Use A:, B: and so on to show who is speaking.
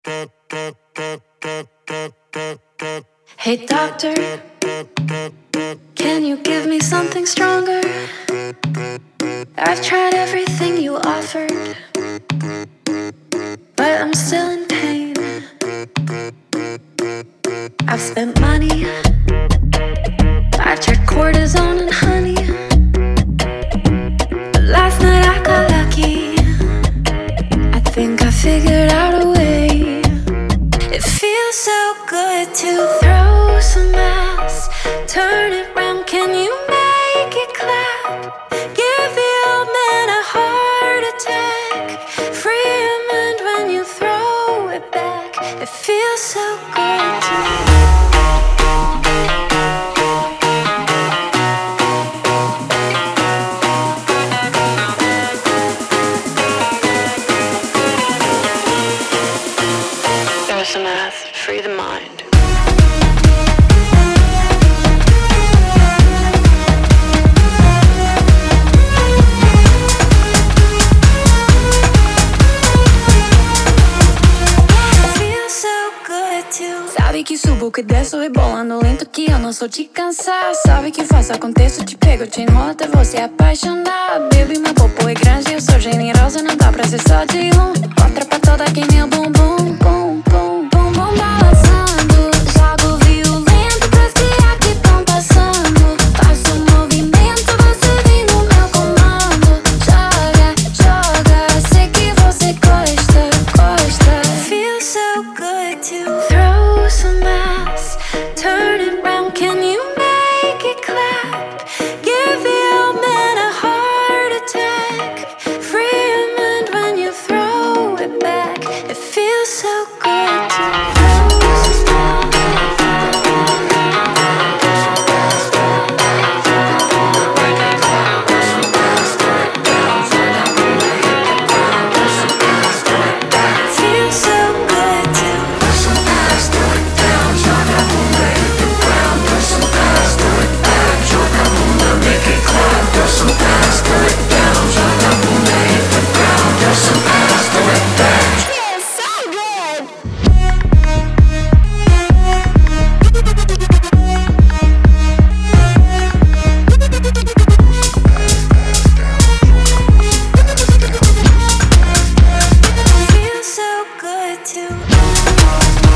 A: Hey doctor, can you give me something stronger? I've tried everything you offered, but I'm still in pain. I've spent money, I tried cortisone and honey, but last night I got lucky. I think I figured out a way. It feels so good to throw some ass, turn it round, can you make it clap? Give the old man a heart attack, free your mind when you throw it back. It feels so good to throw some ass, free the mind. Sabe que subo, que desço, rebolando lento, que eu não sou de cansar. Sabe que faço, aconteço, te pego, te enrolo até você apaixonar. Baby, meu popô é grande, eu sou generosa, não dá pra ser só de um. Outra pra toda quem meu bumbum, bum, bum, bum, bum balançando. Jogo violento pras criar que tão passando. Faço um movimento, você vem no meu comando. Joga, joga, sei que você gosta, gosta. Feels so good to throw some ass, turn it round, can you make it clap? Give the old man a heart attack, free your mind when you throw it back. It feels so good to throw some ass. Feels so good to feel so good to